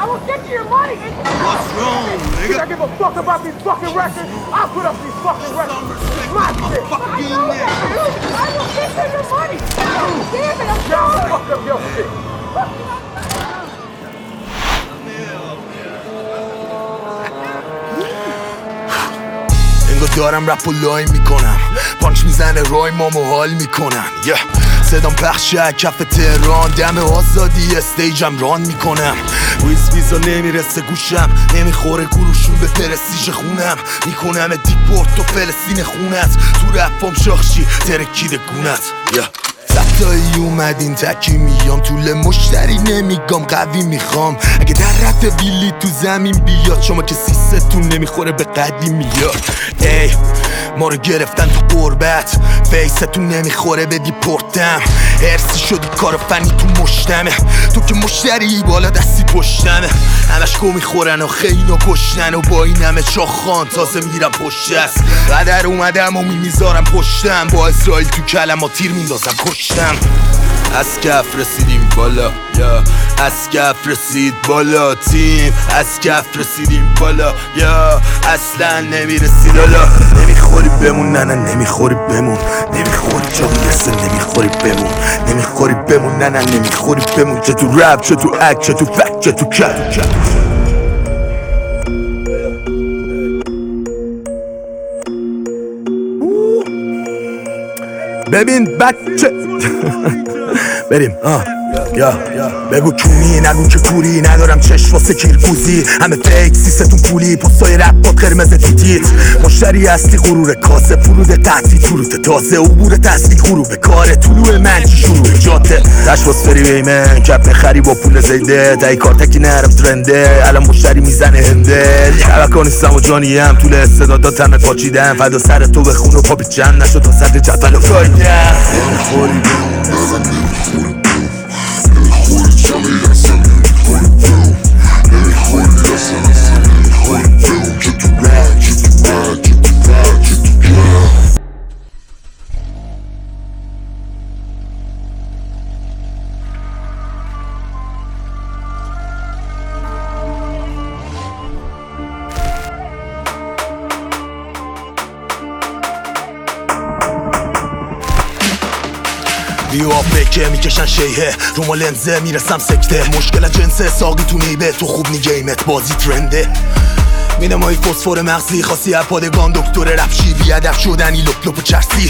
I will get you your money. What's wrong, nigga? I give a fuck about these fucking records. I'll put up these fucking records. It's my shit. I know that, dude. I will get you your money. Damn it, I'm sorry. Fuck up your shit. انگار دارم رپ و لاین میکنم، پانچ میزنه رای مامو حال میکنن. صدام پخشه کف تهران، دم آزادی استیجم ران میکنم. ویزا نمیرسه گوشم، نمیخوره گروشون به پرستیژ خونم. میکنم دیپورت و فلسطین خونت، تو رپام شاخشی ترکیده گونت. ستایی اومدین تکی میام، طول مشتری نمیگم قوی میخوام. اگه در رپ بیلی تو زمین بیاد، شما که سیستون نمیخوره به قدی میاد. ای ما رو گرفتن تو قربت، فیستون نمیخوره به دیپورتم. هرسی شدی کار فنی تو مشتمه، تو که مشتری بالا دستی پشتمه. همش گو میخورن و خیلی کشتن، و با این همه شاخان تازه میرم پشت است. قدر اومدم و میذارم پشتم، با اسرائیل تو کلم و تیر میندازم کشتم. از کف رسیدیم بالا، یا از کف رسید بالا تیم، از کف رسیدیم بالا، یا اصلا نمیرسید حالا. نمیخوری بمون، نه نمیخوری بمون، نمیخوری جا میرسه، نمیخوری بمون، نمیخوری بمون، نه نمیخوری بمون. چه تو رپ، چه تو اک، چه تو فک، چه تو کت. ببین بچه بریم یا بگو کونی، نگو که کوری، ندارم چشم واسه کیرگوزی. همه فیک سیستون پولی، پستای رپ با قرمز تیتیت. مشتری اصلی غرور کاسه، فرود قطعی تروت تازه، عبور تسلی غروب کاره، طلوع منچی شروع جاته. تشواسفری بیمن کپ بخری با پول زیده، تایی کارتکی نرم ترنده، الان مشتری میزنه هنده. شبکانیستم و جانیم، طول استعدادات همه پاچیدم. فدا سر تو بخون و پاپی چند نشد تا صدر جدول و فایدم. نمیخوری بیو که میکشن شیهه رو ما لنزه، میرسم سکته. مشکل جنسه ساقی تو نیبه، تو خوب نیگیمت بازی ترنده. میدم های فسفور مغزی، خاصی اپادگان دکتر رفشی، بیادف شدنی لپ لپ و چرسی.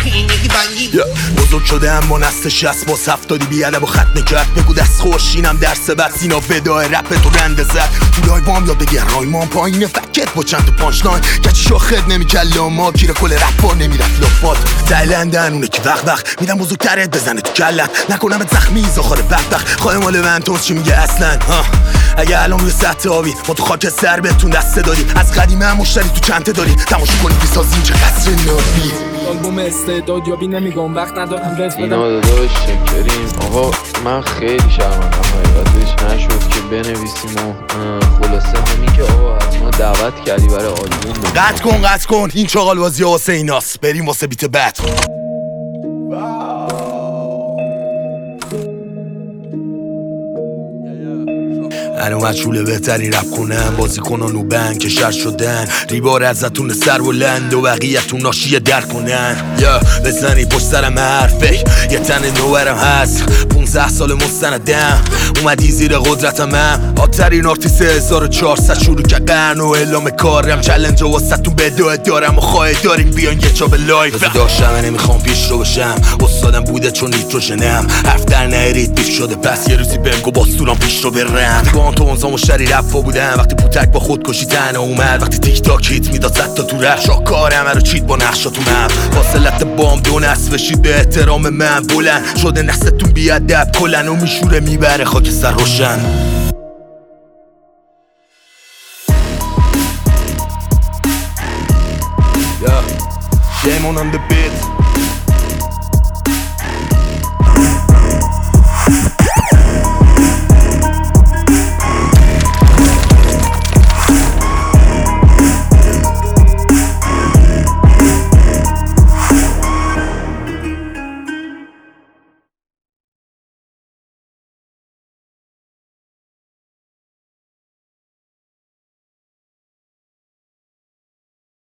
بزرگ شده اما نست شست، باز هفتادی بیادب و ختم کرد. بگو دست خوشینم درس بد، سینا ودای رپ تو رنده زد. تو لایوام یاد بگیر رایمان پایین فکت با چند تا پانچ لاین. کچی شاخد نمیکل ما، گیر کل رپا نمیرفت لپات. تایلندن اونه که وقت میدم بزرگترت بزنه تو کلت، نکنم زخمی زاخار وقت. خواهی مال من تو چی میگه اصلا؟ اگه الان روی سطح آبی ما تو خاک سر بهتون دسته داری، از قدیمه هم مشتری تو چنته داری. تماشا کنید بیسازیم چه قصر نابی. آلبوم استعداد یابی نمیگم، وقت ندارم رس بدم. اینا داداش چکریم. آقا من خیلی شرمندم حقیقتش نشد که بنویسیم و خلاصه همین که آقا از ما دعوت کردی برای آلبوم. قطع کن این چاقال بازی واسه ایناست. بریم واسه بیت بد. هنو مجهوله بهتری رپ کنن، بازی کنن و بند که شر شدن. ریبار ازتون سر و لند و بقیه‌تون ناشیه در کنن. یا بزنی پشت سرم حرفه، یه تن نوورم هست. 15 سال مستندم، اومدی زیر قدرتم هم. آبترین آرتیست 1400 شروع که قرن و اعلام کارم. چلنج و واسه‌تون بدوه دارم و خواهد داریم بیان یه چا به لایف. داشتم نمیخوام پیش رو بشم، استادم بوده چون نیتروژنم. حرف در نهرید بیف شده، پس یه روزی بهم گو باستونم پیش رو برم. تو اونزا مشتری رفا بودم، وقتی پوتک با خودکشی تنها اومد. وقتی تیک تاک هیت میداد زد تا تو رفت، شاکار همه رو چید با نقشاتون هم. فاصلت بام دو نصف بشید به احترام من بلند شده. نسلتون بیادب کلن و میشوره میبره خاک سر روشن. Shame on the beat.